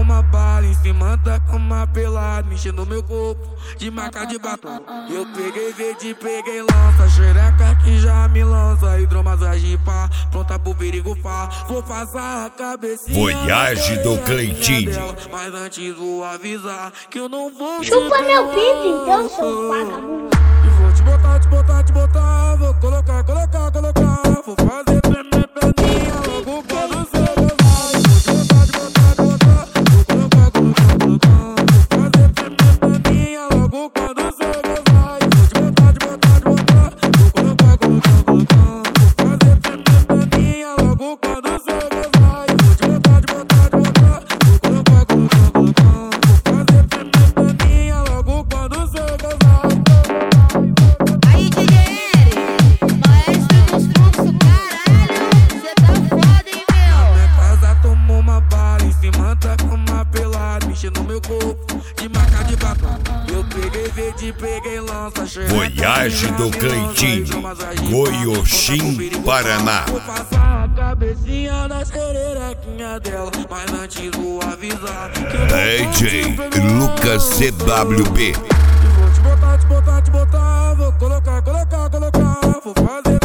uma bala em cima da cama pelada, mexendo meu corpo de marca de batom. Eu peguei verde, peguei lança, xereca que já me lança, hidromassagem pá, pronta pro perigo pá. Vou passar a cabecinha Voyage do Cleitinho. mas antes vou avisar que eu não vou chupa meu pinto então, seu vagabundo. E vou te botar, vou colocar, vou fazer tremer perninha logo quando você gozar. Vou colocar, vou fazer tremer perninha logo quando você gozar. Vou te botar, vou colocar, vou fazer tremer perninha logo quando você gozar. Vou te botar, vou colocar, vou fazer tremer perninha logo quando você gozar. Aí, DJ Eric, maestro dos fluxos, caralho, cê tá foda, hein, meu? Minha casa tomou uma bala em cima da cama pelada, mexendo meu corpo de marca de batom. Eu peguei verde, peguei lança, Voyage do Cleitinho, Goioxim, Paraná. Vou passar a cabecinha na xerequinha dela, mas antes vou avisar que eu não DJ vou te pegar. Lucas CWB. E vou te botar, vou colocar, vou fazer